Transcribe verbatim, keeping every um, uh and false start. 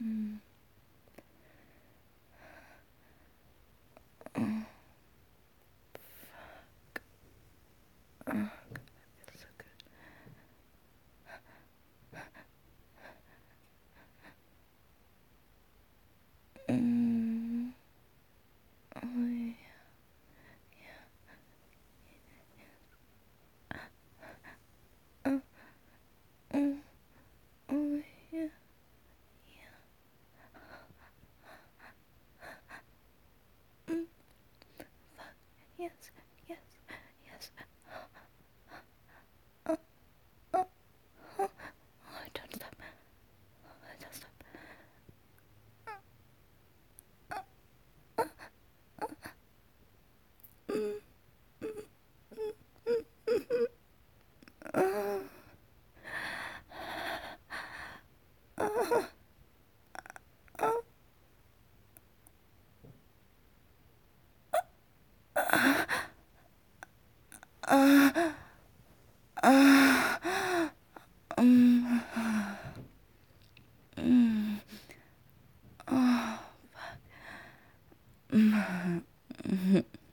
Mm. Oh, fuck. Oh, God, that feels so good. Mm. Oh, yeah. Uh, mm. Oh, yeah. Mm. Fuck. Yes. Yes. Yes. Uh, uh, uh. Oh, don't stop. Don't stop. Mm. Uh, uh, uh, uh, uh, um, mm, oh, fuck. Mm, mhm.